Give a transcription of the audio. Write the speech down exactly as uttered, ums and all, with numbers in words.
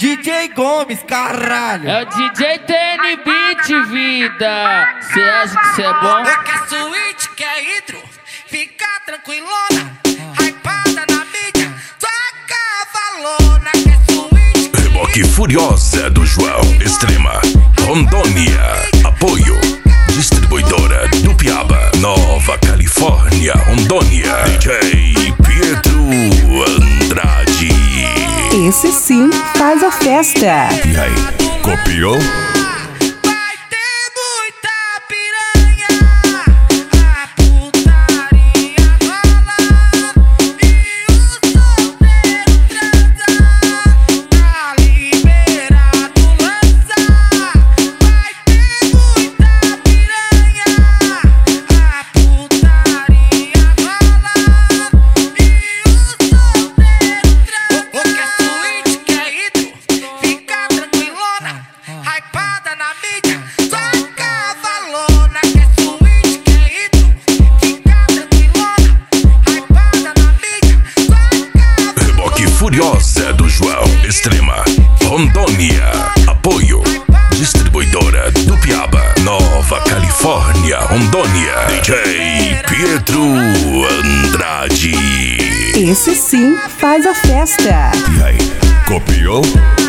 D J Gomes, caralho. É o D J T N Beat, vida. Cê acha que cê é bom? Eu quero suíte, quer hidro, fica tranquilona. Hypada na mídia, toca valona. Quer suíte, Reboque Furiosa do João Extrema, Rondônia. Apoio Distribuidora do Piaba, Nova Califórnia, Rondônia. D J Pietro Andrade. Esse sim faz a festa. E aí, copiou? vai ter muita piranha. A putaria rola e o solteiro transa. Tá liberado lança. Vai ter muita piranha. A putaria rola e o solteiro transa. O que é suíte, que é hidro, fica tranquilona. Hypada na mídia, toca valona. Que é suíte, que é hidro, fica tranquilona. Hypada na mídia, toca Reboque Furiosa do João Extrema, Rondônia. Apoio Distribuidora do Piaba, Nova Califórnia, Rondônia. D J Pietro Andrade. Esse sim faz a festa. E aí, copiou?